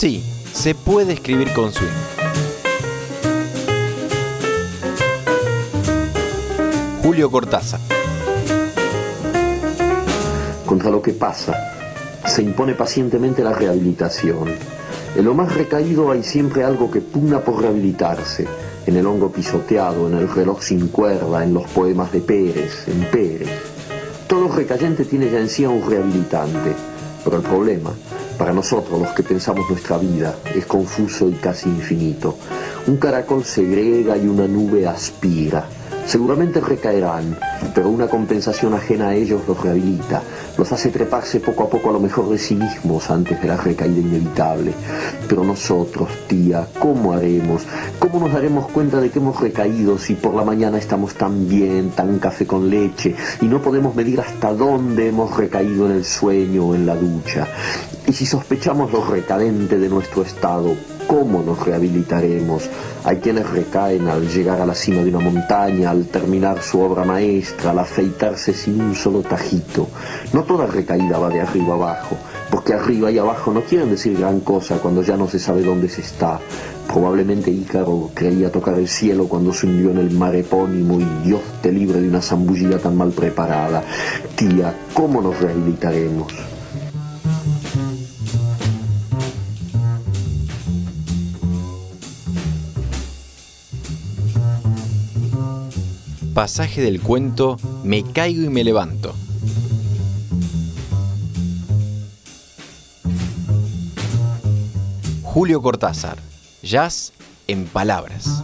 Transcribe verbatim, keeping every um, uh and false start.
Sí, se puede escribir con swing. Julio Cortázar. Contra lo que pasa, se impone pacientemente la rehabilitación. En lo más recaído hay siempre algo que pugna por rehabilitarse. En el hongo pisoteado, en el reloj sin cuerda, en los poemas de Pérez, en Pérez. Todo recayente tiene ya en sí a un rehabilitante. Pero el problema, para nosotros los que pensamos nuestra vida, es confuso y casi infinito. Un caracol segrega y una nube aspira. Seguramente recaerán, pero una compensación ajena a ellos los rehabilita, los hace treparse poco a poco a lo mejor de sí mismos antes de la recaída inevitable. Pero nosotros, tía, ¿cómo haremos? ¿Cómo nos daremos cuenta de que hemos recaído si por la mañana estamos tan bien, tan café con leche, y no podemos medir hasta dónde hemos recaído en el sueño o en la ducha? Y si sospechamos lo recadente de nuestro estado, ¿cómo nos rehabilitaremos? Hay quienes recaen al llegar a la cima de una montaña, al terminar su obra maestra, al afeitarse sin un solo tajito. No toda recaída va de arriba abajo, porque arriba y abajo no quieren decir gran cosa cuando ya no se sabe dónde se está. Probablemente Ícaro creía tocar el cielo cuando se hundió en el mar epónimo y Dios te libre de una zambullida tan mal preparada. Tía, ¿cómo nos rehabilitaremos? Pasaje del cuento Me caigo y me levanto. Julio Cortázar, jazz en palabras.